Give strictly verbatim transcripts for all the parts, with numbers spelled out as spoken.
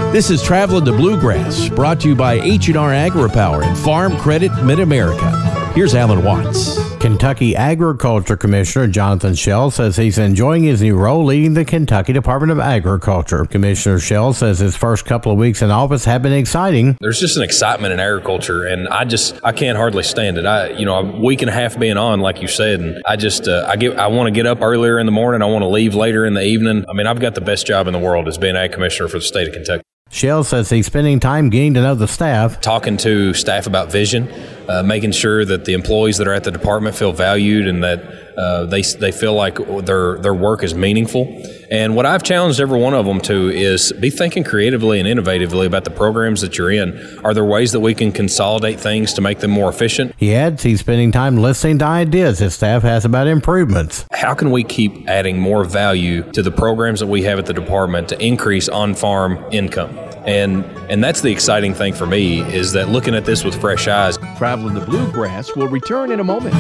This is Traveling the Bluegrass, brought to you by H and R AgriPower and Farm Credit Mid-America. Here's Alan Watts. Kentucky Agriculture Commissioner Jonathan Schell says he's enjoying his new role leading the Kentucky Department of Agriculture. Commissioner Schell says his first couple of weeks in office have been exciting. There's just an excitement in agriculture, and I just I can't hardly stand it. I you know a week and a half being on, like you said, and I just uh, I get I want to get up earlier in the morning. I want to leave later in the evening. I mean, I've got the best job in the world as being ag commissioner for the state of Kentucky. Schell says he's spending time getting to know the staff. Talking to staff about vision, uh, making sure that the employees that are at the department feel valued and that uh, they they feel like their their work is meaningful. And what I've challenged every one of them to is be thinking creatively and innovatively about the programs that you're in. Are there ways that we can consolidate things to make them more efficient? He adds he's spending time listening to ideas his staff has about improvements. How can we keep adding more value to the programs that we have at the department to increase on-farm income? And and that's the exciting thing for me, is that looking at this with fresh eyes. Traveling the Bluegrass will return in a moment.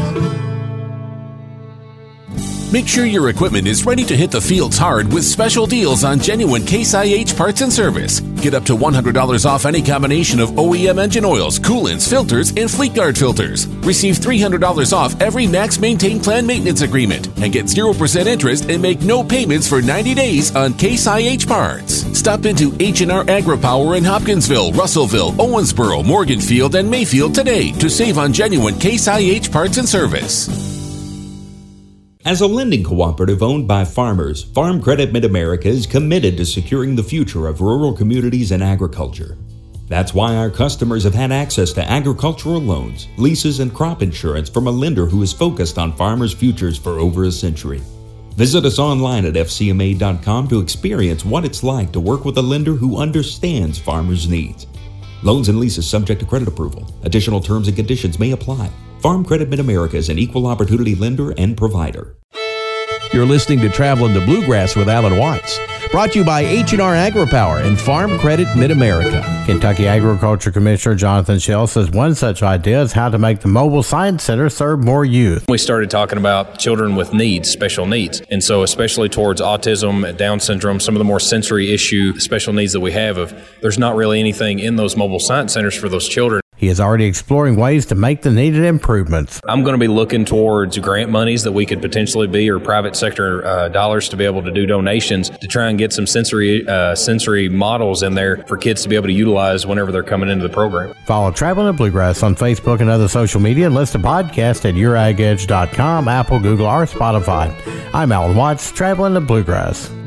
Make sure your equipment is ready to hit the fields hard with special deals on genuine Case I H parts and service. Get up to one hundred dollars off any combination of O E M engine oils, coolants, filters, and Fleet Guard filters. Receive three hundred dollars off every Max Maintain Plan maintenance agreement and get zero percent interest and make no payments for ninety days on Case I H parts. Stop into H and R AgriPower in Hopkinsville, Russellville, Owensboro, Morganfield, and Mayfield today to save on genuine Case I H parts and service. As a lending cooperative owned by farmers, Farm Credit Mid-America is committed to securing the future of rural communities and agriculture. That's why our customers have had access to agricultural loans, leases, and crop insurance from a lender who is focused on farmers' futures for over a century. Visit us online at f c m a dot com to experience what it's like to work with a lender who understands farmers' needs. Loans and leases subject to credit approval. Additional terms and conditions may apply. Farm Credit Mid-America is an equal opportunity lender and provider. You're listening to Traveling the Bluegrass with Alan Watts, brought to you by H and R AgriPower and Farm Credit Mid-America. Kentucky Agriculture Commissioner Jonathan Schell says one such idea is how to make the mobile science center serve more youth. We started talking about children with needs, special needs, and so especially towards autism, Down syndrome, some of the more sensory issue special needs that we have, of there's not really anything in those mobile science centers for those children. He is already exploring ways to make the needed improvements. I'm going to be looking towards grant monies that we could potentially be, or private sector uh, dollars to be able to do donations to try and get some sensory uh, sensory models in there for kids to be able to utilize whenever they're coming into the program. Follow Traveling the Bluegrass on Facebook and other social media, and listen to podcasts at your ag edge dot com, Apple, Google, or Spotify. I'm Alan Watts, Traveling the Bluegrass.